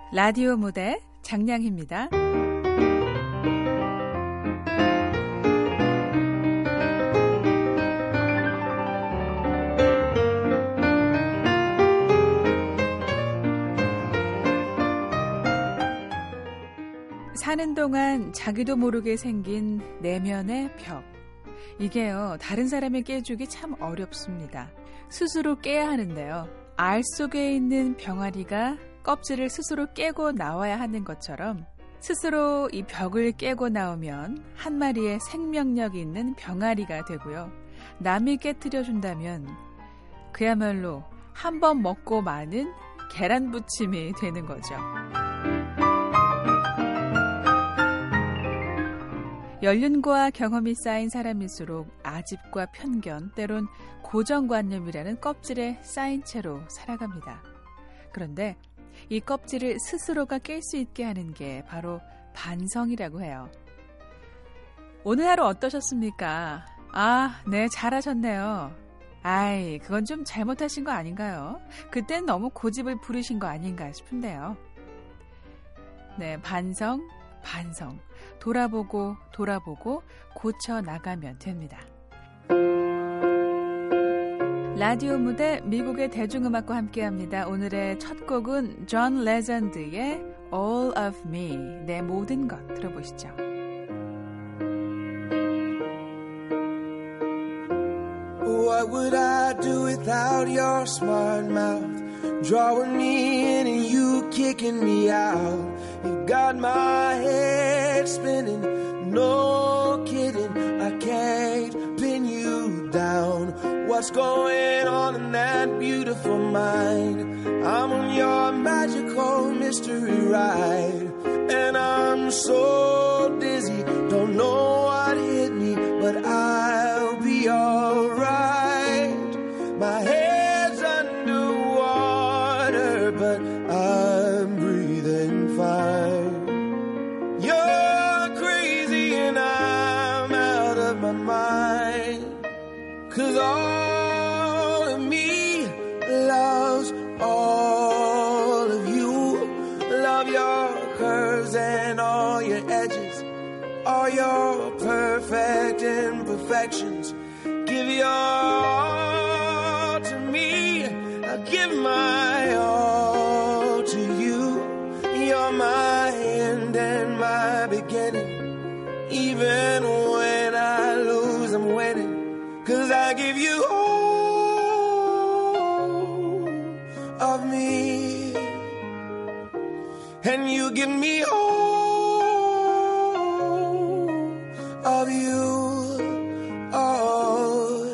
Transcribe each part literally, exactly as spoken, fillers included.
라디오 무대 장량희입니다. 사는 동안 자기도 모르게 생긴 내면의 벽. 이게요, 다른 사람을 깨주기 참 어렵습니다. 스스로 깨야 하는데요. 알 속에 있는 병아리가 껍질을 스스로 깨고 나와야 하는 것처럼 스스로 이 벽을 깨고 나오면 한 마리의 생명력이 있는 병아리가 되고요. 남이 깨트려준다면 그야말로 한 번 먹고 마는 계란부침이 되는 거죠. 연륜과 경험이 쌓인 사람일수록 아집과 편견, 때론 고정관념이라는 껍질에 쌓인 채로 살아갑니다. 그런데 이 껍질을 스스로가 깰 수 있게 하는 게 바로 반성이라고 해요. 오늘 하루 어떠셨습니까? 아, 네, 잘하셨네요. 아이, 그건 좀 잘못하신 거 아닌가요? 그땐 너무 고집을 부리신 거 아닌가 싶은데요. 네, 반성, 반성. 돌아보고 돌아보고 고쳐 나가면 됩니다. 라디오 무대 미국의 대중음악과 함께합니다. 오늘의 첫 곡은 존 레전드의 All of Me, 내 모든 것 들어보시죠. What would I do without your smart mouth? Drawing me in and you kicking me out. You got my head spinning, no kidding. I can't pin you down. What's going on in that beautiful mind? I'm on your magical mystery ride, and I'm so dizzy, don't know what hit me, but I'll be alright. My head's underwater, but I'm breathing fine. You're crazy and I'm out of my mind, 'cause all of me loves all of you. Love your curves and all your edges, all your perfect imperfections. Give your all to me, I'll give my all to you. You're my end and my beginning. Even when I lose, I'm winning, 'cause I give you all of me, and you give me all of you. Oh,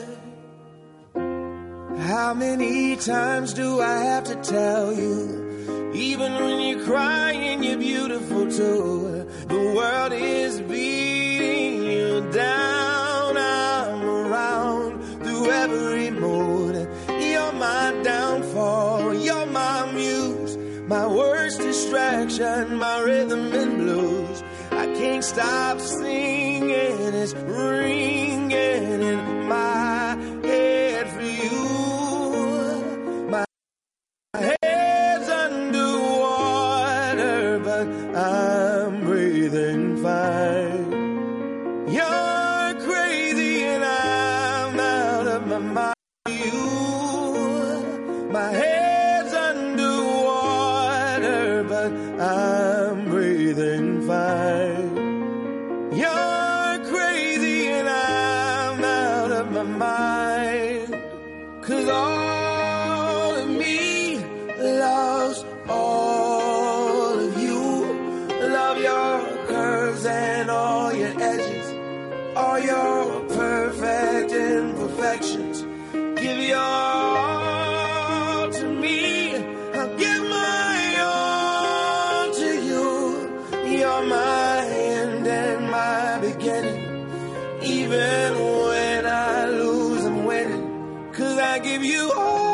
how many times do I have to tell you? Even when you're crying, you're beautiful too. The world is beating you down. I'm around through every mood. You're my downfall, you're my muse, my worst distraction, my rhythm and blues. I can't stop singing, it's ringing in my head for you. My head's underwater, but I'm breathing fine. You're crazy and I'm out of my mind. You, my head's underwater, but I'm breathing fine. You're crazy and I'm out of my mind, 'cause all of me loves all of you. Love your curves and all your edges, all your perfect imperfections. Give your all to me, I'll give my all to you. You're my end and my beginning. Even when I lose, I'm winning, 'cause I give you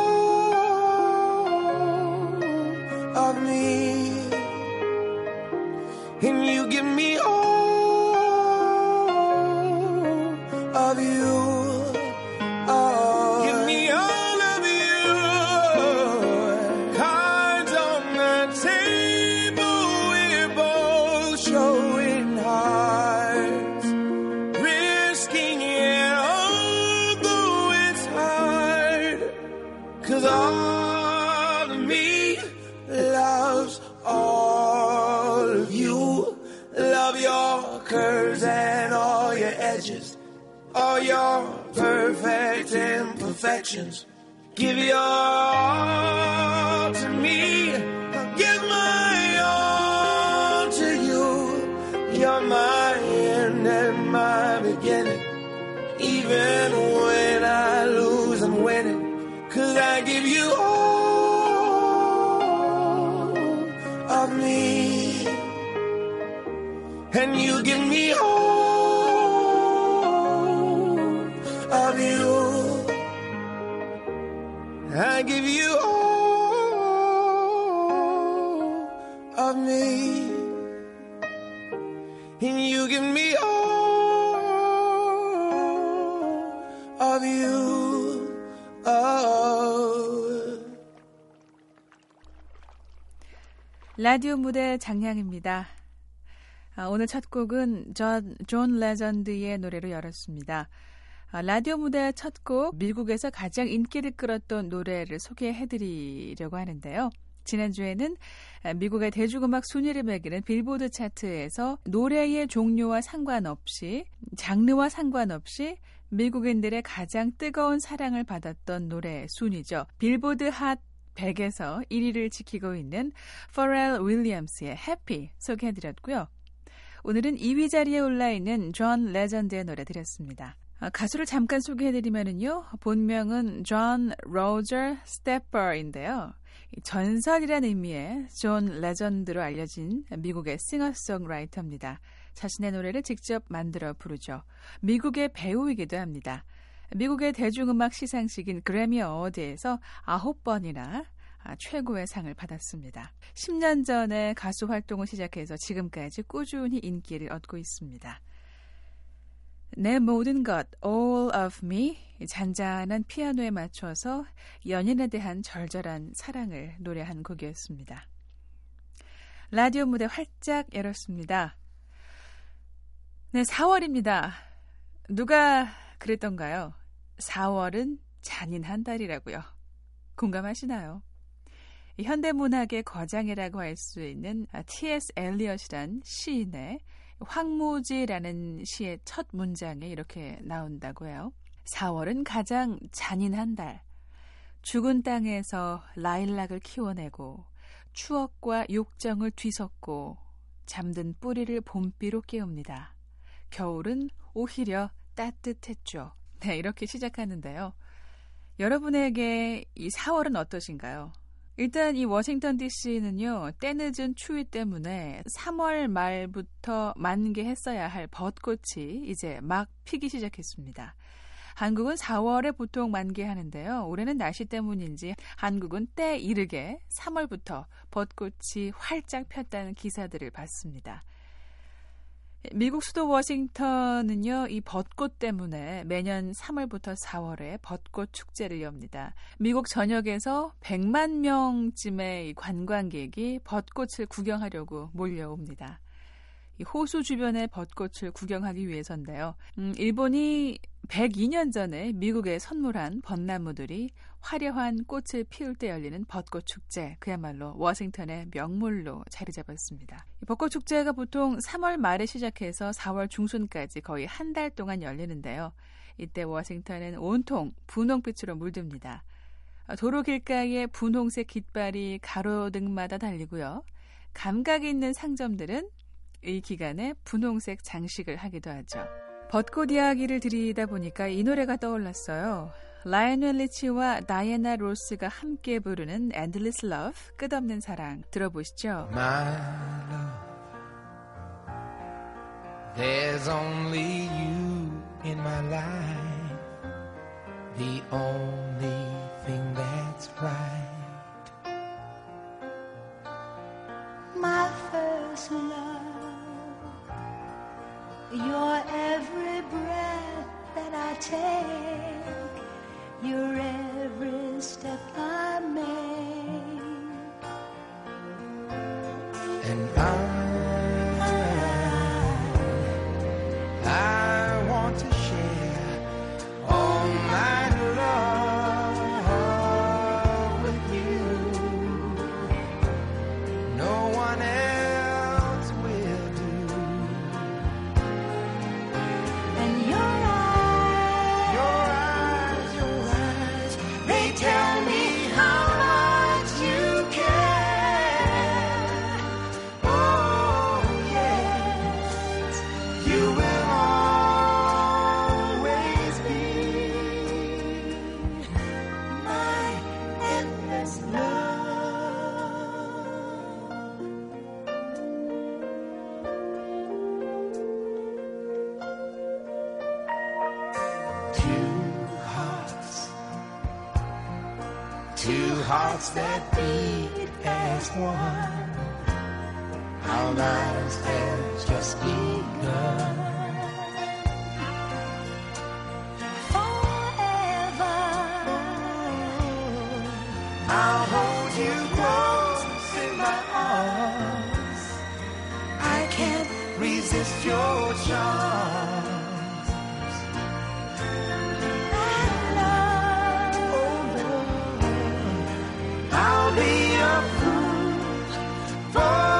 all of me, and you give me all of you. Oh, give me all of you. Cards on the table. 'cause all of me loves all of you. Love your curves and all your edges, all your perfect imperfections. Give your all to me, I'll give my all to you. You're my end and my beginning. Even when I lose, I'm winning, 'cause I give you all of me, and you give me all of you. I give you all of me, and you give me all of you. Oh. 라디오 무대 장량입니다. 아, 오늘 첫 곡은 존, 존 레전드의 노래로 열었습니다. 아, 라디오 무대 첫 곡, 미국에서 가장 인기를 끌었던 노래를 소개해드리려고 하는데요. 지난주에는 미국의 대중음악 순위를 매기는 빌보드 차트에서 노래의 종류와 상관없이, 장르와 상관없이 미국인들의 가장 뜨거운 사랑을 받았던 노래 순위죠. 빌보드 핫 백에서 일 위를 지키고 있는 퍼렐 윌리엄스의 해피 소개해드렸고요. 오늘은 이 위 자리에 올라있는 존 레전드의 노래 드렸습니다. 아, 가수를 잠깐 소개해드리면요. 본명은 존 로저 스태퍼인데요. 전설이라는 의미의 존 레전드로 알려진 미국의 싱어송라이터입니다. 자신의 노래를 직접 만들어 부르죠. 미국의 배우이기도 합니다. 미국의 대중음악 시상식인 그래미 어워드에서 아홉 번이나 최고의 상을 받았습니다. 십 년 전에 가수 활동을 시작해서 지금까지 꾸준히 인기를 얻고 있습니다. 내 모든 것, all of me, 잔잔한 피아노에 맞춰서 연인에 대한 절절한 사랑을 노래한 곡이었습니다. 라디오 무대 활짝 열었습니다. 네, 사월입니다. 누가 그랬던가요? 사월은 잔인한 달이라고요. 공감하시나요? 현대문학의 거장이라고 할 수 있는 티 에스 엘리엇이란 시인의 황무지라는 시의 첫 문장에 이렇게 나온다고 해요. 사월은 가장 잔인한 달. 죽은 땅에서 라일락을 키워내고 추억과 욕정을 뒤섞고 잠든 뿌리를 봄비로 깨웁니다. 겨울은 오히려 따뜻했죠. 네, 이렇게 시작하는데요. 여러분에게 이 사월은 어떠신가요? 일단 이 워싱턴 디씨는요, 때늦은 추위 때문에 삼월 말부터 만개했어야 할 벚꽃이 이제 막 피기 시작했습니다. 한국은 사월에 보통 만개하는데요. 올해는 날씨 때문인지 한국은 때 이르게 삼월부터 벚꽃이 활짝 폈다는 기사들을 봤습니다. 미국 수도 워싱턴은요, 이 벚꽃 때문에 매년 삼월부터 사월에 벚꽃 축제를 엽니다. 미국 전역에서 백만 명쯤의 관광객이 벚꽃을 구경하려고 몰려옵니다. 이 호수 주변의 벚꽃을 구경하기 위해서인데요. 음, 일본이 백이 년 전에 미국에 선물한 벚나무들이 화려한 꽃을 피울 때 열리는 벚꽃 축제, 그야말로 워싱턴의 명물로 자리 잡았습니다. 이 벚꽃 축제가 보통 삼월 말에 시작해서 사월 중순까지 거의 한 달 동안 열리는데요. 이때 워싱턴은 온통 분홍빛으로 물듭니다. 도로 길가에 분홍색 깃발이 가로등마다 달리고요. 감각 있는 상점들은 이 기간에 분홍색 장식을 하기도 하죠. 벚꽃 이야기를 드리다 보니까 이 노래가 떠올랐어요. 라이오넬 리치와 다이애나 로스가 함께 부르는 Endless Love, 끝없는 사랑 들어보시죠. My love, there's only you in my life, the only thing that's right. My first love, your every breath that I take, your every step I make, and I, I want to share all my love Two hearts that beat as one. Our lives have just begun. Forever, I'll hold you close in my arms. I can't resist your charms. And love, oh love, I'll be a fool for.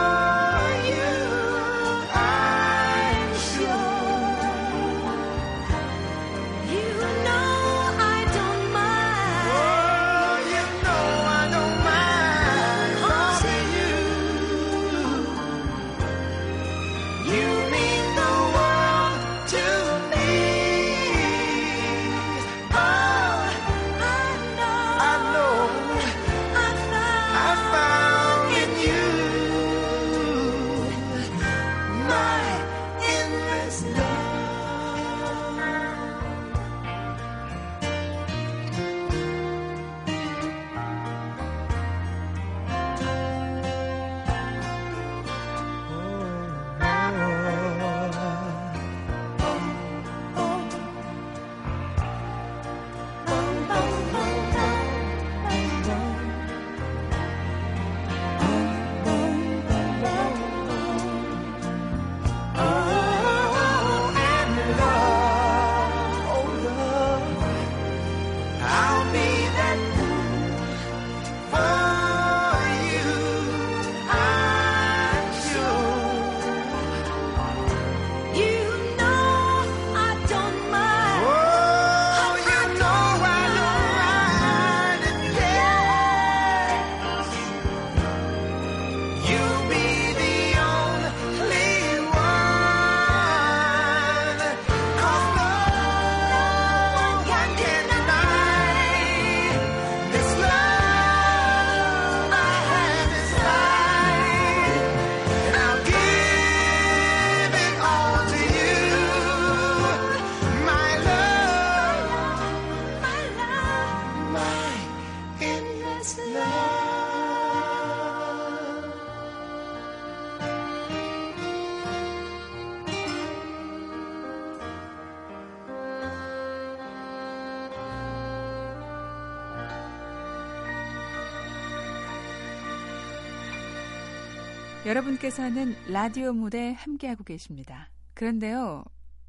여러분께서는 라디오 무대 함께하고 계십니다. 그런데요,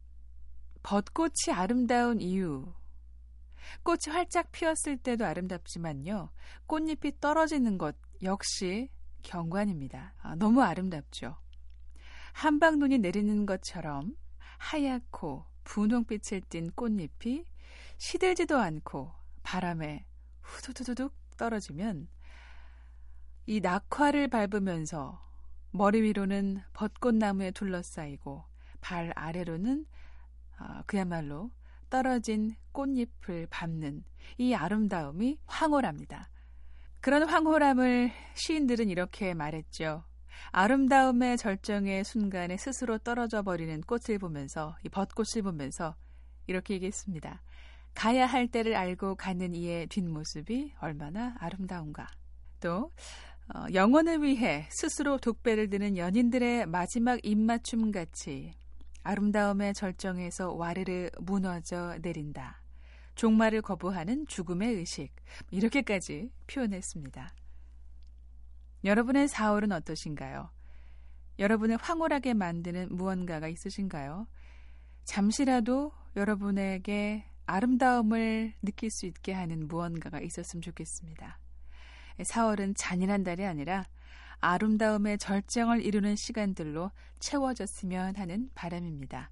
벚꽃이 아름다운 이유, 꽃이 활짝 피었을 때도 아름답지만요, 꽃잎이 떨어지는 것 역시 경관입니다. 아, 너무 아름답죠. 한방눈이 내리는 것처럼 하얗고 분홍빛을 띤 꽃잎이 시들지도 않고 바람에 후두두둑 떨어지면 이 낙화를 밟으면서 머리 위로는 벚꽃나무에 둘러싸이고 발 아래로는 아, 그야말로 떨어진 꽃잎을 밟는 이 아름다움이 황홀합니다. 그런 황홀함을 시인들은 이렇게 말했죠. 아름다움의 절정의 순간에 스스로 떨어져 버리는 꽃을 보면서, 이 벚꽃을 보면서 이렇게 얘기했습니다. 가야 할 때를 알고 가는 이의 뒷모습이 얼마나 아름다운가. 또 어, 영혼을 위해 스스로 독배를 드는 연인들의 마지막 입맞춤같이 아름다움의 절정에서 와르르 무너져 내린다. 종말을 거부하는 죽음의 의식, 이렇게까지 표현했습니다. 여러분의 사월은 어떠신가요? 여러분을 황홀하게 만드는 무언가가 있으신가요? 잠시라도 여러분에게 아름다움을 느낄 수 있게 하는 무언가가 있었으면 좋겠습니다. 사월은 잔인한 달이 아니라 아름다움의 절정을 이루는 시간들로 채워졌으면 하는 바람입니다.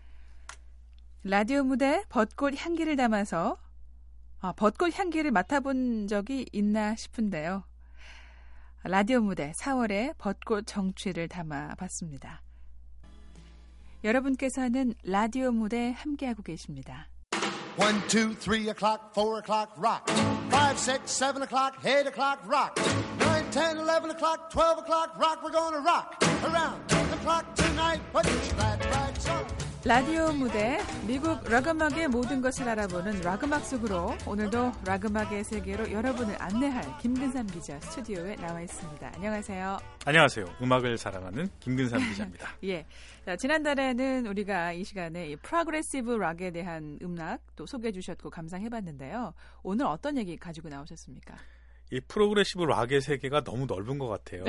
라디오 무대 벚꽃 향기를 담아서 아, 벚꽃 향기를 맡아본 적이 있나 싶은데요. 라디오 무대 사월의 벚꽃 정취를 담아봤습니다. 여러분께서는 라디오 무대 함께하고 계십니다. One, two, three o'clock, four o'clock, rock. Five, six, seven o'clock, eight o'clock, rock. Nine, ten, eleven o'clock, twelve o'clock, rock. We're gonna rock around the clock tonight. Put your glad rags on. 라디오 무대, 미국 락음악의 모든 것을 알아보는 락음악 속으로 오늘도 락음악의 세계로 여러분을 안내할 김근삼 기자 스튜디오에 나와 있습니다. 안녕하세요. 안녕하세요. 음악을 사랑하는 김근삼 기자입니다. 예, 자, 지난달에는 우리가 이 시간에 이 프로그레시브 락에 대한 음악 또 소개해 주셨고 감상해봤는데요. 오늘 어떤 얘기 가지고 나오셨습니까? 이 프로그레시브 락의 세계가 너무 넓은 것 같아요.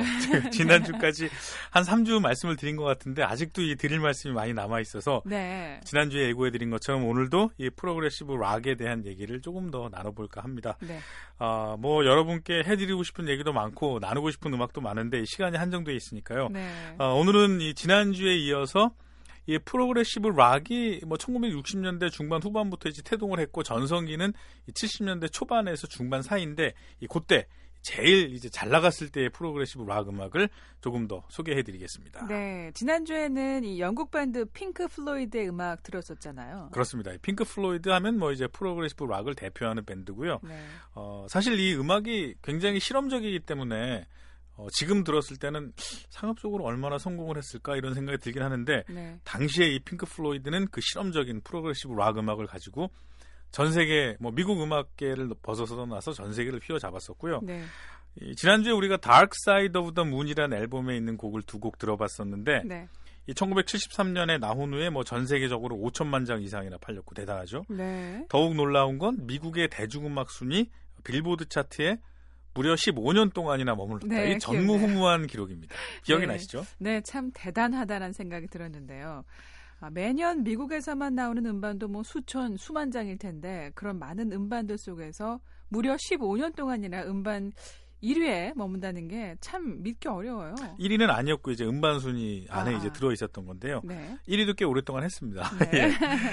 지난주까지 한 삼 주 말씀을 드린 것 같은데 아직도 이 드릴 말씀이 많이 남아있어서 네. 지난주에 예고해드린 것처럼 오늘도 이 프로그레시브 락에 대한 얘기를 조금 더 나눠볼까 합니다. 네. 어, 뭐 여러분께 해드리고 싶은 얘기도 많고 나누고 싶은 음악도 많은데 시간이 한정되어 있으니까요. 네. 어, 오늘은 이 지난주에 이어서 이 프로그레시브 락이 뭐 천구백육십 년대 중반 후반부터 이제 태동을 했고 전성기는 칠십 년대 초반에서 중반 사이인데 이 그때 제일 이제 잘 나갔을 때의 프로그레시브 락 음악을 조금 더 소개해드리겠습니다. 네, 지난주에는 이 영국 밴드 핑크 플로이드의 음악 들었었잖아요. 그렇습니다. 핑크 플로이드 하면 뭐 이제 프로그레시브 락을 대표하는 밴드고요. 네. 어, 사실 이 음악이 굉장히 실험적이기 때문에. 어, 지금 들었을 때는 상업적으로 얼마나 성공을 했을까 이런 생각이 들긴 하는데 네. 당시에 이 핑크 플로이드는 그 실험적인 프로그레시브 락 음악을 가지고 전 세계 뭐 미국 음악계를 벗어서 나서 전 세계를 휘어잡았었고요. 네. 이, 지난주에 우리가 Dark Side of the Moon이라는 앨범에 있는 곡을 두 곡 들어봤었는데 네. 이 천구백칠십삼 년에 나온 후에 뭐 전 세계적으로 오천만 장 이상이나 팔렸고 대단하죠. 네. 더욱 놀라운 건 미국의 대중음악 순위 빌보드 차트에 무려 십오 년 동안이나 머물렀다. 네, 이 전무후무한 기록입니다. 기억이 네, 나시죠? 네, 참 대단하다는 생각이 들었는데요. 아, 매년 미국에서만 나오는 음반도 뭐 수천, 수만 장일 텐데 그런 많은 음반들 속에서 무려 십오 년 동안이나 음반 일 위에 머문다는 게 참 믿기 어려워요. 일 위는 아니었고 이제 음반 순위 안에 아, 이제 들어 있었던 건데요. 네. 일 위도 꽤 오랫동안 했습니다. 네. 예.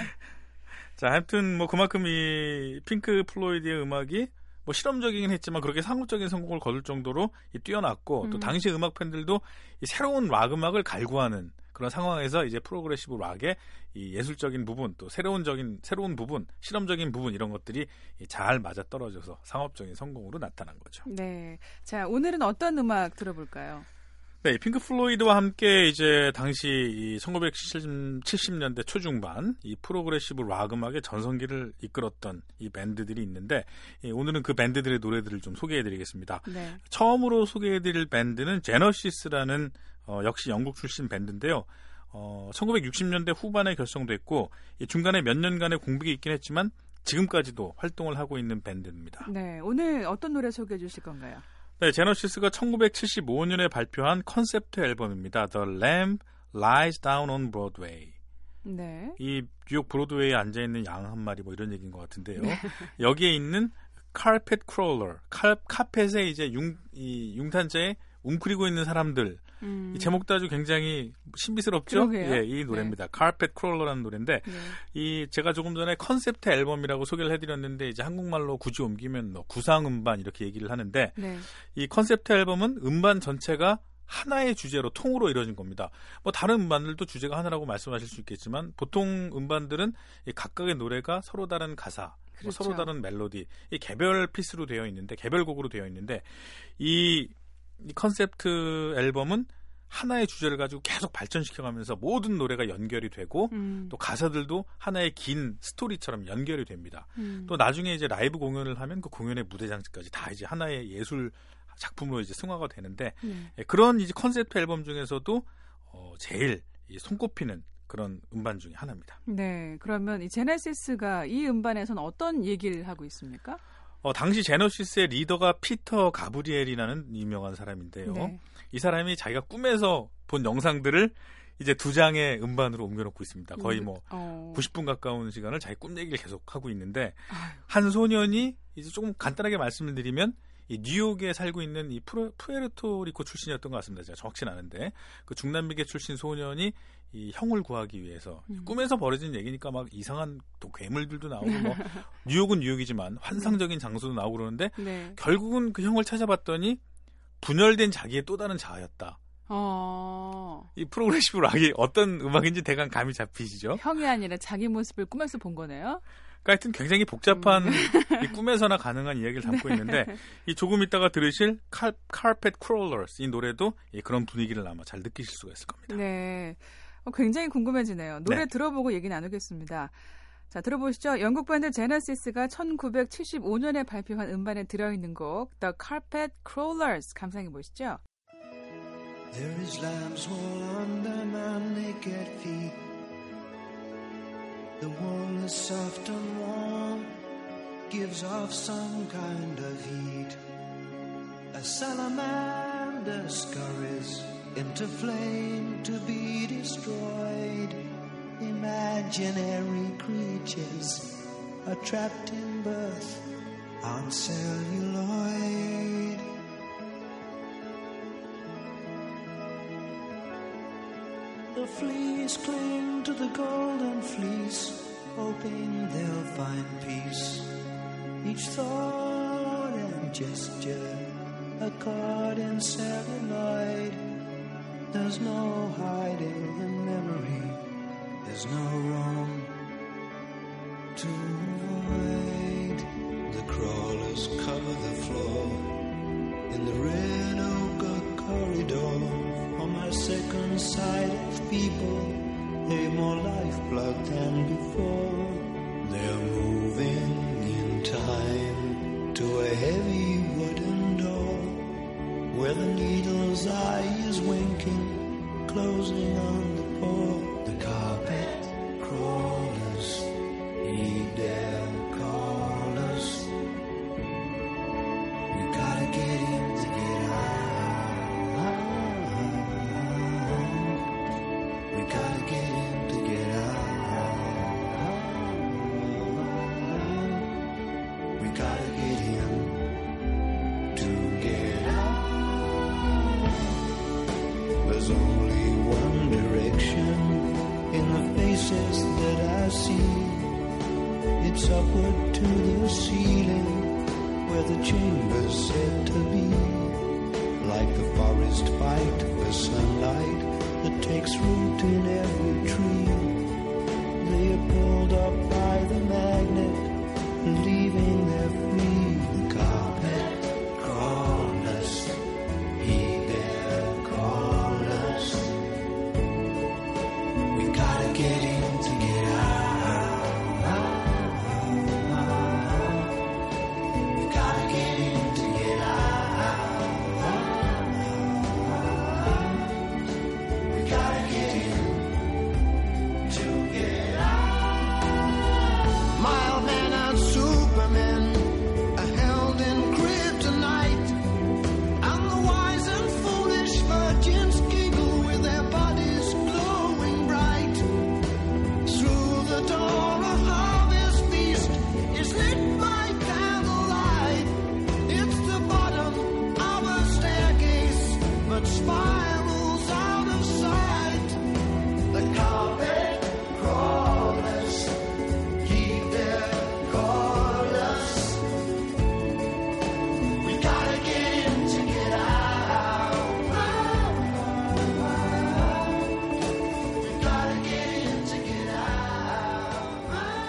자, 하여튼 뭐 그만큼 이 핑크 플로이드의 음악이 뭐 실험적이긴 했지만 그렇게 상업적인 성공을 거둘 정도로 뛰어났고 음. 또 당시 음악 팬들도 이 새로운 락 음악을 갈구하는 그런 상황에서 이제 프로그레시브 락의 이 예술적인 부분 또 새로운적인 새로운 부분 실험적인 부분 이런 것들이 잘 맞아 떨어져서 상업적인 성공으로 나타난 거죠. 네, 자 오늘은 어떤 음악 들어볼까요? 네, 핑크 플로이드와 함께 이제 당시 이 천구백칠십 년대 초중반 이 프로그레시브 락 음악의 전성기를 이끌었던 이 밴드들이 있는데 예, 오늘은 그 밴드들의 노래들을 좀 소개해드리겠습니다. 네. 처음으로 소개해드릴 밴드는 제너시스라는 어, 역시 영국 출신 밴드인데요. 어, 천구백육십 년대 후반에 결성됐고 이 중간에 몇 년간의 공백이 있긴 했지만 지금까지도 활동을 하고 있는 밴드입니다. 네, 오늘 어떤 노래 소개해 주실 건가요? 네, 제너시스가 천구백칠십오 년에 발표한 컨셉트 앨범입니다. The Lamb Lies Down on Broadway. 네. 이 뉴욕 브로드웨이에 앉아있는 양 한 마리 뭐 이런 얘기인 것 같은데요. 네. 여기에 있는 카펫 크롤러, 카, 카펫에 이제 융, 이 융탄자에 웅크리고 있는 사람들. 음. 이 제목도 아주 굉장히 신비스럽죠? 그러게요. 예, 이 노래입니다. 카펫 크롤러라는 노래인데 네. 이 제가 조금 전에 컨셉트 앨범이라고 소개를 해드렸는데 이제 한국말로 굳이 옮기면 뭐 구상 음반 이렇게 얘기를 하는데 네. 이 컨셉트 앨범은 음반 전체가 하나의 주제로 통으로 이루어진 겁니다. 뭐 다른 음반들도 주제가 하나라고 말씀하실 수 있겠지만 보통 음반들은 이 각각의 노래가 서로 다른 가사, 그렇죠. 뭐 서로 다른 멜로디, 이 개별 피스로 되어 있는데 개별곡으로 되어 있는데 이 이 컨셉트 앨범은 하나의 주제를 가지고 계속 발전시켜가면서 모든 노래가 연결이 되고 음. 또 가사들도 하나의 긴 스토리처럼 연결이 됩니다. 음. 또 나중에 이제 라이브 공연을 하면 그 공연의 무대 장치까지 다 이제 하나의 예술 작품으로 이제 승화가 되는데 음. 예, 그런 이제 컨셉트 앨범 중에서도 어, 제일 이 손꼽히는 그런 음반 중에 하나입니다. 네, 그러면 이 제네시스가 이 음반에서는 어떤 얘기를 하고 있습니까? 어, 당시 제너시스의 리더가 피터 가브리엘이라는 유명한 사람인데요. 네. 이 사람이 자기가 꿈에서 본 영상들을 이제 두 장의 음반으로 옮겨놓고 있습니다. 거의 뭐 어... 구십 분 가까운 시간을 자기 꿈 얘기를 계속 하고 있는데 아유. 한 소년이 이제 조금 간단하게 말씀을 드리면 이 뉴욕에 살고 있는 이 프로, 푸에르토리코 출신이었던 것 같습니다. 제가 정확치는 않은데 그 중남미계 출신 소년이 이 형을 구하기 위해서 음. 꿈에서 벌어진 얘기니까 막 이상한 또 괴물들도 나오고 뭐 뉴욕은 뉴욕이지만 환상적인 장소도 나오고 그러는데 네. 결국은 그 형을 찾아봤더니 분열된 자기의 또 다른 자아였다. 어... 이 프로그레시브 락이 어떤 음악인지 대강 감이 잡히시죠? 형이 아니라 자기 모습을 꿈에서 본 거네요. 그러니까 하여튼 굉장히 복잡한 음. 이 꿈에서나 가능한 이야기를 담고 네. 있는데 이 조금 이따가 들으실 Carpet Crawlers 이 노래도 이 그런 분위기를 아마 잘 느끼실 수가 있을 겁니다. 네. 어, 굉장히 궁금해지네요. 노래 네. 들어보고 얘기 나누겠습니다. 자, 들어보시죠. 영국 밴드 제너시스가 천구백칠십오 년에 발표한 음반에 들어있는 곡 The Carpet Crawlers 감상해 보시죠. There is lamb's wool under my naked feet. The wool is soft and warm, gives off some kind of heat. A salamander scurries into flame to be destroyed. Imaginary creatures are trapped in birth on celluloid. The fleas cling to the golden fleece, hoping they'll find peace. Each thought and gesture a caught in celluloid. There's no hiding the memory, there's no room to avoid. The crawlers cover the floor in the red oak corridor. On my second sight of people, they've more lifeblood than before. They're moving in time to a heavy wooden door, where the needle's eye is winking, closing on the poor. The carpet crawlers heed their callers. We gotta get in to get out. We gotta get in to get out. We gotta get in to get out. There's only one direction in the faces that I see. It's upward to the ceiling, where the chamber's said to be. Like the forest fight for sunlight that takes root in every tree. They are pulled up by the magnet, leaving their free. The carpet crawlers heed their callers. We gotta get in to get out. We gotta get in to get out. We gotta get in to get out. Mild man and Superman are held in kryptonite, and the wise and foolish virgins giggle with their bodies glowing bright. Through the door a harvest feast is lit by candlelight. It's the bottom of a staircase, but spirals out of sight. The carpet crawlers keep their callers. We gotta get in to get out. We gotta get in to get out.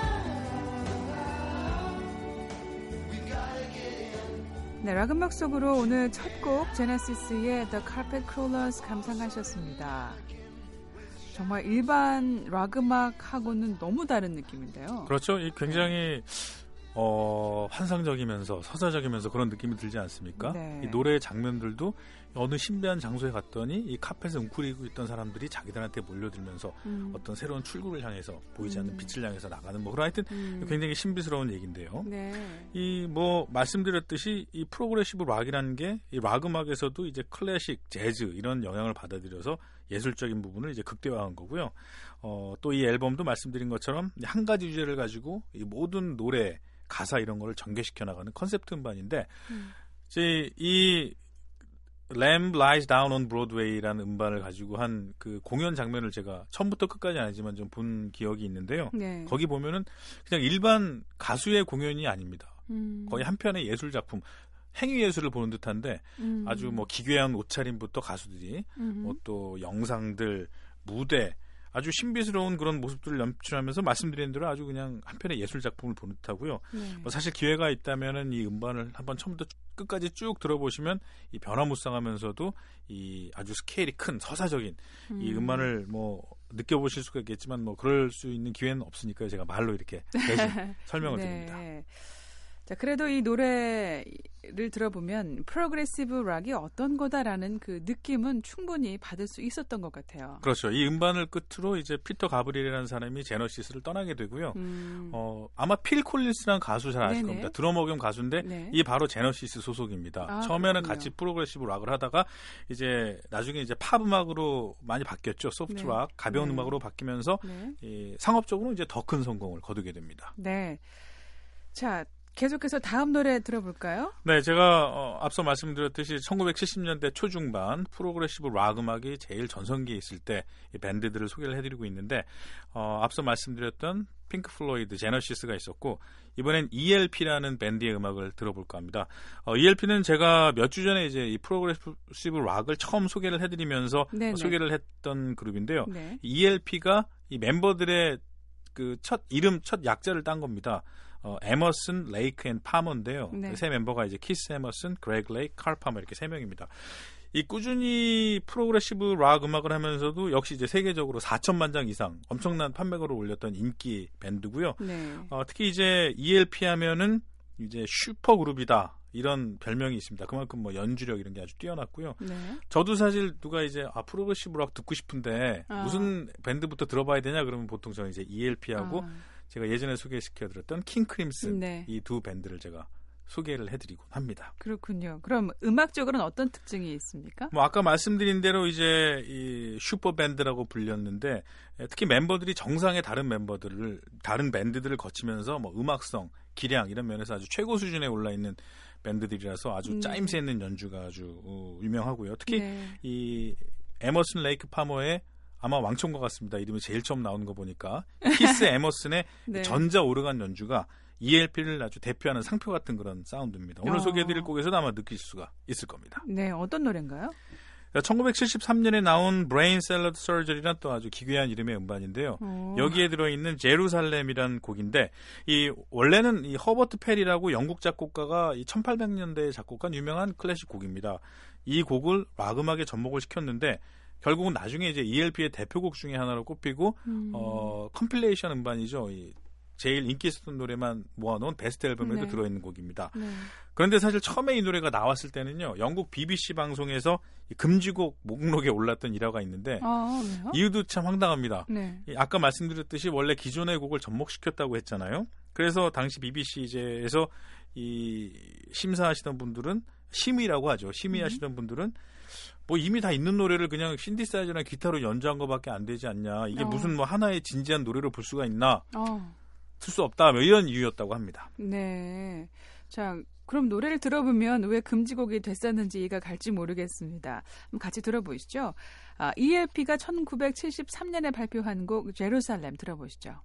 We gotta get in. 네, 락 음악 속으로 오늘 첫 곡 제네시스의 The Carpet Crawlers 감상하셨습니다. 정말 일반 락 음악하고는 너무 다른 느낌인데요. 그렇죠. 이 굉장히 어, 환상적이면서 서사적이면서 그런 느낌이 들지 않습니까? 네. 이 노래의 장면들도 어느 신비한 장소에 갔더니 이 카펫에 웅크리고 있던 사람들이 자기들한테 몰려들면서 음. 어떤 새로운 출구를 향해서 보이지 않는 빛을 향해서 나가는 뭐 그런 하여튼 음. 굉장히 신비스러운 얘기인데요. 네. 이 뭐 말씀드렸듯이 이 프로그레시브 락이라는 게 이 락 음악에서도 이제 클래식, 재즈 이런 영향을 받아들여서 예술적인 부분을 이제 극대화한 거고요. 어, 또 이 앨범도 말씀드린 것처럼 한 가지 주제를 가지고 이 모든 노래, 가사 이런 거를 전개시켜 나가는 컨셉트 음반인데 음. 이제 이 Lamb Lies Down on Broadway라는 음반을 가지고 한 그 공연 장면을 제가 처음부터 끝까지 아니지만 좀 본 기억이 있는데요. 네. 거기 보면은 그냥 일반 가수의 공연이 아닙니다. 음. 거의 한 편의 예술 작품, 행위 예술을 보는 듯한데 음. 아주 뭐 기괴한 옷차림부터 가수들이 뭐 또 영상들, 무대 아주 신비스러운 그런 모습들을 연출하면서 말씀드린 대로 아주 그냥 한 편의 예술 작품을 보는 듯하고요. 네. 뭐 사실 기회가 있다면은 이 음반을 한번 처음부터 끝까지 쭉 들어보시면 이 변화무쌍하면서도 이 아주 스케일이 큰 서사적인 음. 이 음반을 뭐 느껴보실 수가 있겠지만 뭐 그럴 수 있는 기회는 없으니까 제가 말로 이렇게 대신 설명을 네. 드립니다. 자, 그래도 이 노래를 들어보면 프로그레시브 락이 어떤 거다라는 그 느낌은 충분히 받을 수 있었던 것 같아요. 그렇죠. 이 음반을 끝으로 이제 피터 가브리엘이라는 사람이 제너시스를 떠나게 되고요. 음. 어, 아마 필 콜린스라는 가수 잘 아실 네네. 겁니다. 드러머 겸 가수인데 네. 이 바로 제너시스 소속입니다. 아, 처음에는 그렇군요. 같이 프로그레시브 락을 하다가 이제 나중에 이제 팝 음악으로 많이 바뀌었죠. 소프트 네. 락, 가벼운 네. 음악으로 바뀌면서 네. 이 상업적으로 이제 더 큰 성공을 거두게 됩니다. 네. 자, 계속해서 다음 노래 들어볼까요? 네, 제가 어, 앞서 말씀드렸듯이 천구백칠십 년대 초중반 프로그레시브 락 음악이 제일 전성기에 있을 때 이 밴드들을 소개를 해드리고 있는데 어, 앞서 말씀드렸던 핑크 플로이드, 제너시스가 있었고 이번엔 이엘피라는 밴드의 음악을 들어볼까 합니다. 어, 이엘피는 제가 몇 주 전에 이제 이 프로그레시브 락을 처음 소개를 해드리면서 어, 소개를 했던 그룹인데요. 네. 이엘피가 이 멤버들의 그 첫 이름, 첫 약자를 딴 겁니다. 어, 에머슨, 레이크 앤 파머인데요. 네. 그 세 멤버가 이제 키스 에머슨, 그레그 레이크, 칼 파머 이렇게 세 명입니다. 이 꾸준히 프로그레시브 락 음악을 하면서도 역시 이제 세계적으로 사천만 장 이상 엄청난 판매고를 올렸던 인기 밴드고요. 네. 어, 특히 이제 이엘피 하면은 이제 슈퍼 그룹이다. 이런 별명이 있습니다. 그만큼 뭐 연주력 이런 게 아주 뛰어났고요. 네. 저도 사실 누가 이제 아 프로그레시브 락 듣고 싶은데 아. 무슨 밴드부터 들어봐야 되냐 그러면 보통 저는 이제 이엘피하고 아. 제가 예전에 소개시켜드렸던 킹 크림슨 네. 이 두 밴드를 제가 소개를 해드리곤 합니다. 그렇군요. 그럼 음악적으로는 어떤 특징이 있습니까? 뭐 아까 말씀드린 대로 이제 이 슈퍼 밴드라고 불렸는데 특히 멤버들이 정상의 다른 멤버들을 다른 밴드들을 거치면서 뭐 음악성, 기량 이런 면에서 아주 최고 수준에 올라 있는 밴드들이라서 아주 음. 짜임새 있는 연주가 아주 어, 유명하고요. 특히 네. 이 에머슨 레이크 파머의 아마 왕초인 것 같습니다. 이름이 제일 처음 나오는 거 보니까 키스 에머슨의 네. 전자 오르간 연주가 이엘피를 아주 대표하는 상표 같은 그런 사운드입니다. 오늘 어. 소개해드릴 곡에서도 아마 느낄 수가 있을 겁니다. 네, 어떤 노래인가요? 천구백칠십삼 년에 나온 브레인 샐러드 서저리란 또 아주 기괴한 이름의 음반인데요. 오. 여기에 들어있는 제루살렘이라는 곡인데 이 원래는 이 허버트 페리라고 영국 작곡가가 이 천팔백 년대에 작곡한 유명한 클래식 곡입니다. 이 곡을 락 음악에 접목을 시켰는데 결국은 나중에 이제 이엘피의 대표곡 중에 하나로 꼽히고 음. 어, 컴필레이션 음반이죠. 이 제일 인기 있었던 노래만 모아놓은 베스트 앨범에도 네. 들어있는 곡입니다. 네. 그런데 사실 처음에 이 노래가 나왔을 때는요. 영국 비비씨 방송에서 금지곡 목록에 올랐던 일화가 있는데 아, 왜요? 이유도 참 황당합니다. 네. 아까 말씀드렸듯이 원래 기존의 곡을 접목시켰다고 했잖아요. 그래서 당시 비비씨에서 이 심사하시던 분들은 심의라고 하죠. 심의하시던 음. 분들은 뭐 이미 다 있는 노래를 그냥 신디사이저나 기타로 연주한 것밖에 안 되지 않냐. 이게 어. 무슨 뭐 하나의 진지한 노래로 볼 수가 있나. 어. 쓸 수 없다. 뭐 이런 이유였다고 합니다. 네. 자, 그럼 노래를 들어보면 왜 금지곡이 됐었는지 이해가 갈지 모르겠습니다. 한번 같이 들어보시죠. 아, 이엘피가 천구백칠십삼 년에 발표한 곡 제루살렘 들어보시죠.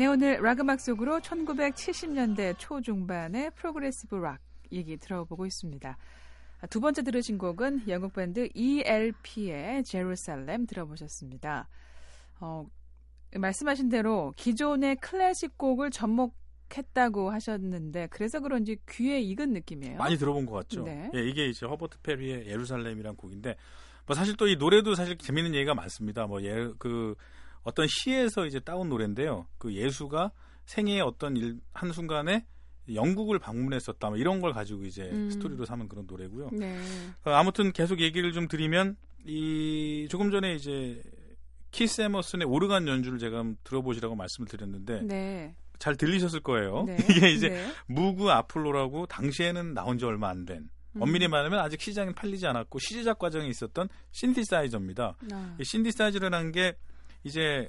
네, 오늘 락 음악 속으로 천구백칠십 년대 초중반의 프로그레시브 락 얘기 들어보고 있습니다. 두 번째 들으신 곡은 영국 밴드 이엘피의 제루살렘 들어보셨습니다. 어, 말씀하신 대로 기존의 클래식 곡을 접목했다고 하셨는데 그래서 그런지 귀에 익은 느낌이에요. 많이 들어본 것 같죠. 네. 예, 이게 이제 허버트 페리의 예루살렘이란 곡인데 뭐 사실 또 이 노래도 사실 재밌는 얘기가 많습니다. 뭐 예, 그 어떤 시에서 이제 따온 노래인데요. 그 예수가 생애의 어떤 일, 한 순간에 영국을 방문했었다. 뭐 이런 걸 가지고 이제 음. 스토리로 삼은 그런 노래고요. 네. 어, 아무튼 계속 얘기를 좀 드리면 이 조금 전에 이제 키스 에머슨의 오르간 연주를 제가 들어보시라고 말씀을 드렸는데 네. 잘 들리셨을 거예요. 네. 이게 이제 네. 무그 아폴로라고 당시에는 나온 지 얼마 안 된 엄밀히 말하면 아직 시장에 팔리지 않았고 시제작 과정에 있었던 신디사이저입니다. 아. 이 신디사이저라는 게 이제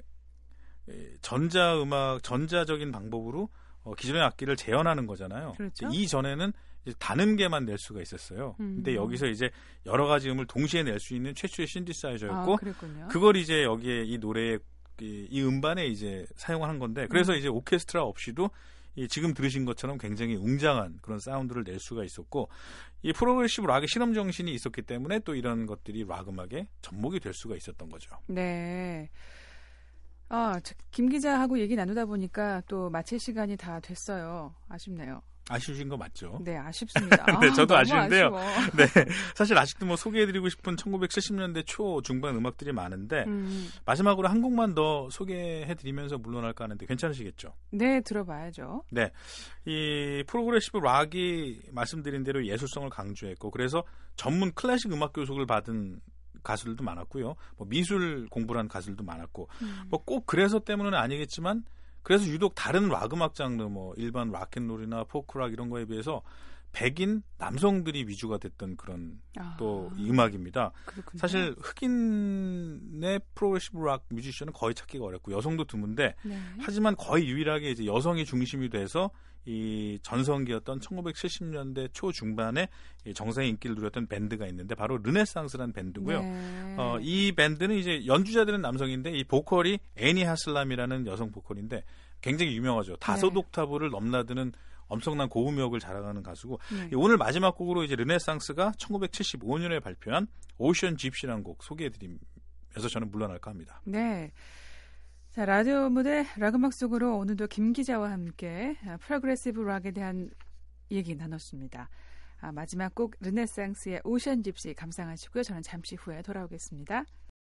전자음악, 전자적인 방법으로 어, 기존의 악기를 재현하는 거잖아요. 그렇죠? 이 전에는 이제 단음계만 낼 수가 있었어요. 음. 근데 여기서 이제 여러 가지 음을 동시에 낼 수 있는 최초의 신디사이저였고, 아, 그걸 이제 여기에 이 노래에 이, 이 음반에 이제 사용한 건데, 그래서 음. 이제 오케스트라 없이도 이 지금 들으신 것처럼 굉장히 웅장한 그런 사운드를 낼 수가 있었고, 이 프로그레시브 락의 실험 정신이 있었기 때문에 또 이런 것들이 락 음악에 접목이 될 수가 있었던 거죠. 네. 아, 김 기자하고 얘기 나누다 보니까 또 마칠 시간이 다 됐어요. 아쉽네요. 아쉬우신 거 맞죠? 네, 아쉽습니다. 네, 저도 아, 아쉬운데요. 아쉬워. 네, 사실 아직도 뭐 소개해드리고 싶은 천구백칠십 년대 초 중반 음악들이 많은데 음. 마지막으로 한 곡만 더 소개해드리면서 물러날까 하는데 괜찮으시겠죠? 네, 들어봐야죠. 네, 이 프로그레시브 락이 말씀드린 대로 예술성을 강조했고 그래서 전문 클래식 음악 교육을 받은 가수들도 많았고요. 뭐 미술 공부를 한 가수들도 많았고 음. 뭐 꼭 그래서 때문은 아니겠지만 그래서 유독 다른 락 음악 장르 뭐 일반 락앤롤이나 포크락 이런 거에 비해서 백인 남성들이 위주가 됐던 그런 아. 또 이 음악입니다. 그렇군요. 사실 흑인의 프로그레시브 락 뮤지션은 거의 찾기가 어렵고 여성도 드문데 네. 하지만 거의 유일하게 이제 여성이 중심이 돼서 이 전성기였던 천구백칠십 년대 초중반에 정상의 인기를 누렸던 밴드가 있는데 바로 르네상스라는 밴드고요. 네. 어, 이 밴드는 이제 연주자들은 남성인데 이 보컬이 애니 하슬람이라는 여성 보컬인데 굉장히 유명하죠. 다섯 네. 옥타브를 넘나드는 엄청난 고음역을 자랑하는 가수고 네. 오늘 마지막 곡으로 이제 르네상스가 천구백칠십오 년에 발표한 오션 집시라는 곡 소개해드리면서 저는 물러날까 합니다. 네. 자, 라디오 무대 락 음악 속으로 오늘도 김 기자와 함께 프로그레시브 락에 대한 얘기 나눴습니다. 아, 마지막 곡 르네상스의 오션 집시 감상하시고요. 저는 잠시 후에 돌아오겠습니다.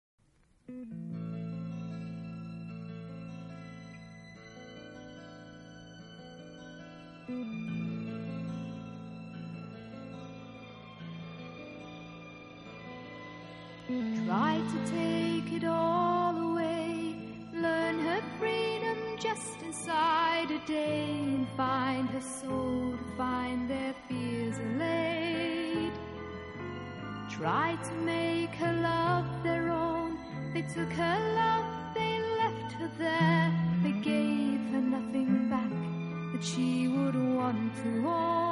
Try to take it all away, learn her freedom just inside a day, and find her soul to find their fears allayed. Try to make her love their own, they took her love, they left her there, they gave her nothing back that she would want to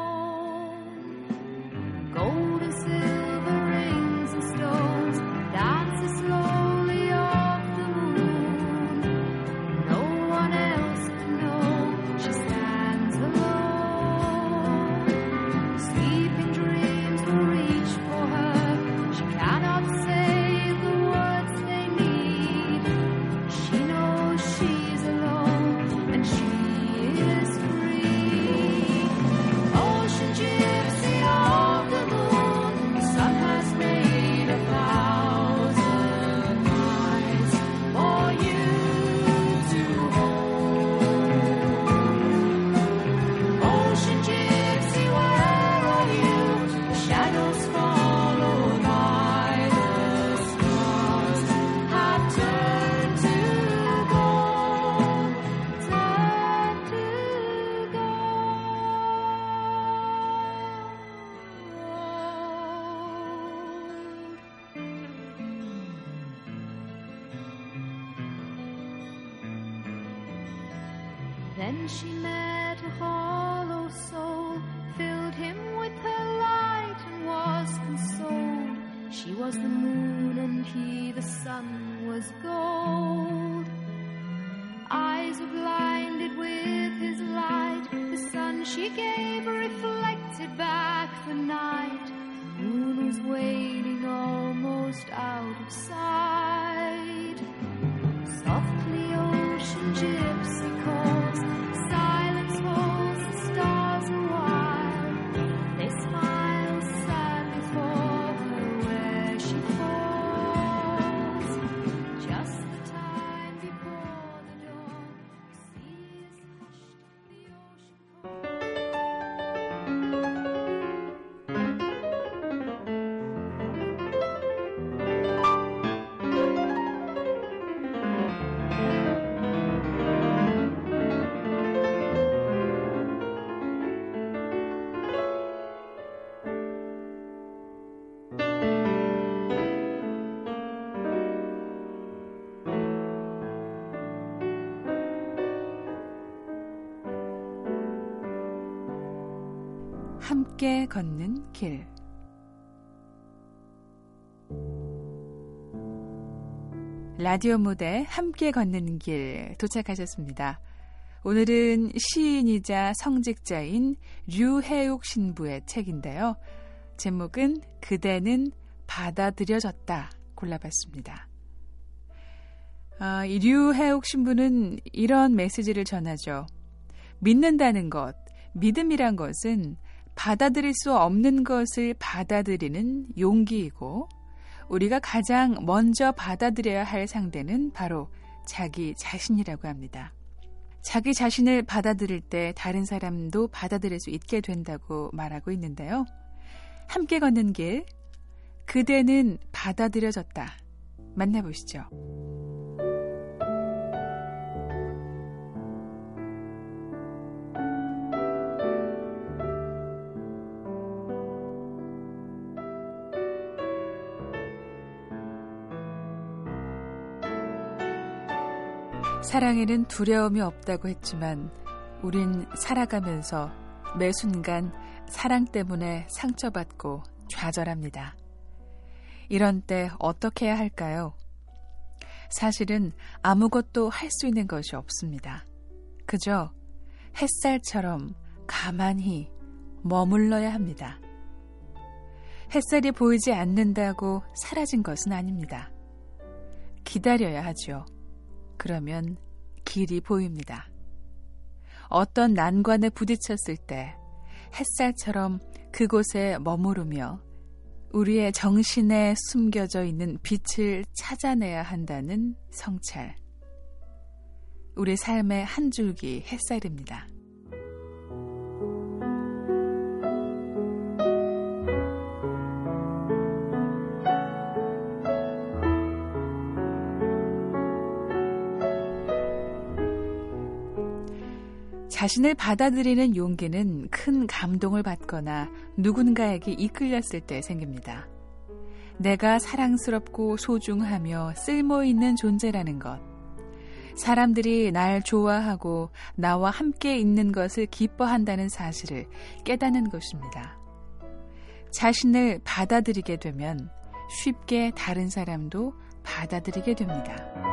own. Gold and silver rings and stones dances slowly off the moon. No one else can know she stands alone. Sleeping dreams will reach for her. She cannot say the words they need. She knows she's alone and she is free. Ocean gypsy of the moon, the sun has made a thousand eyes for you to hold. Ocean gypsy, where are you? Shadows followed by the stars have turned to gold, turned to Then she met a hollow soul, filled him with her light and was consoled. She was the moon and he the sun was gold. Eyes were blinded with his light. The sun she gave reflected back the night. The moon was waning almost out of sight. Softly ocean gypsy calls, silence holds the stars a while. They smile sadly for her where she falls. Just the time before the dawn, the sea is hushed, the ocean 함께 걷는 길. 라디오 무대 함께 걷는 길 도착하셨습니다. 오늘은 시인이자 성직자인 류혜욱 신부의 책인데요. 제목은 그대는 받아들여졌다 골라봤습니다. 아, 이 류혜욱 신부는 이런 메시지를 전하죠. 믿는다는 것, 믿음이란 것은 받아들일 수 없는 것을 받아들이는 용기이고 우리가 가장 먼저 받아들여야 할 상대는 바로 자기 자신이라고 합니다. 자기 자신을 받아들일 때 다른 사람도 받아들일 수 있게 된다고 말하고 있는데요. 함께 걷는 길, 그대는 받아들여졌다. 만나보시죠. 사랑에는 두려움이 없다고 했지만 우린 살아가면서 매 순간 사랑 때문에 상처받고 좌절합니다. 이런 때 어떻게 해야 할까요? 사실은 아무것도 할 수 있는 것이 없습니다. 그저 햇살처럼 가만히 머물러야 합니다. 햇살이 보이지 않는다고 사라진 것은 아닙니다. 기다려야 하죠. 그러면 길이 보입니다. 어떤 난관에 부딪혔을 때 햇살처럼 그곳에 머무르며 우리의 정신에 숨겨져 있는 빛을 찾아내야 한다는 성찰. 우리 삶의 한 줄기 햇살입니다. 자신을 받아들이는 용기는 큰 감동을 받거나 누군가에게 이끌렸을 때 생깁니다. 내가 사랑스럽고 소중하며 쓸모있는 존재라는 것. 사람들이 날 좋아하고 나와 함께 있는 것을 기뻐한다는 사실을 깨닫는 것입니다. 자신을 받아들이게 되면 쉽게 다른 사람도 받아들이게 됩니다.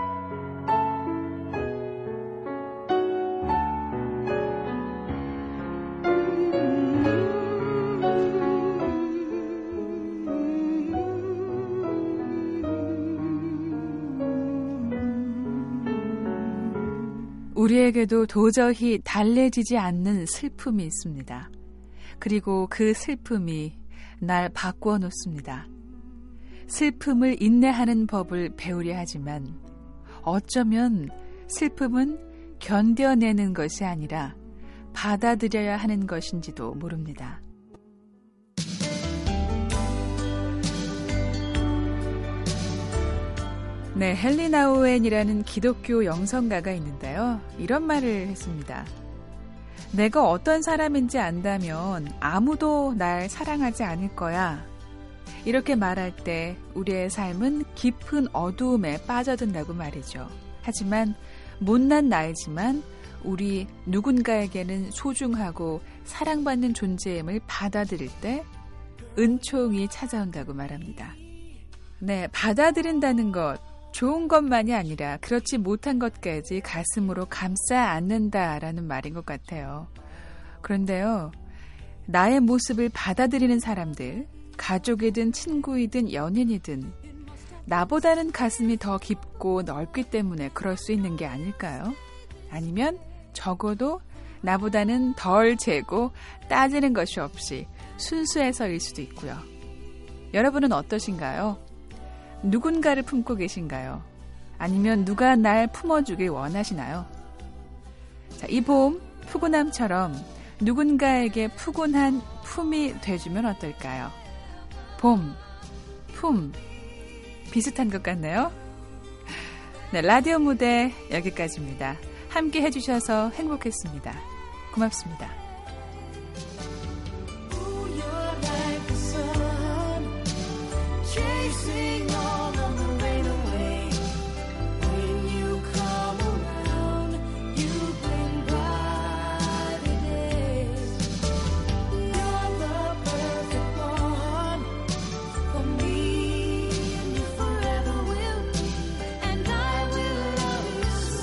우리에게도 도저히 달래지지 않는 슬픔이 있습니다. 그리고 그 슬픔이 날 바꾸어 놓습니다. 슬픔을 인내하는 법을 배우려 하지만 어쩌면 슬픔은 견뎌내는 것이 아니라 받아들여야 하는 것인지도 모릅니다. 네, 헨리나 오웬이라는 기독교 영성가가 있는데요. 이런 말을 했습니다. 내가 어떤 사람인지 안다면 아무도 날 사랑하지 않을 거야. 이렇게 말할 때 우리의 삶은 깊은 어두움에 빠져든다고 말이죠. 하지만 못난 나이지만 우리 누군가에게는 소중하고 사랑받는 존재임을 받아들일 때 은총이 찾아온다고 말합니다. 네, 받아들인다는 것 좋은 것만이 아니라 그렇지 못한 것까지 가슴으로 감싸 안는다라는 말인 것 같아요. 그런데요, 나의 모습을 받아들이는 사람들, 가족이든 친구이든 연인이든 나보다는 가슴이 더 깊고 넓기 때문에 그럴 수 있는 게 아닐까요? 아니면 적어도 나보다는 덜 재고 따지는 것이 없이 순수해서일 수도 있고요. 여러분은 어떠신가요? 누군가를 품고 계신가요? 아니면 누가 날 품어주길 원하시나요? 자, 이 봄 푸근함처럼 누군가에게 푸근한 품이 돼주면 어떨까요? 봄, 품, 비슷한 것 같네요. 네, 라디오 무대 여기까지입니다. 함께 해주셔서 행복했습니다. 고맙습니다. You're like the sun, chasing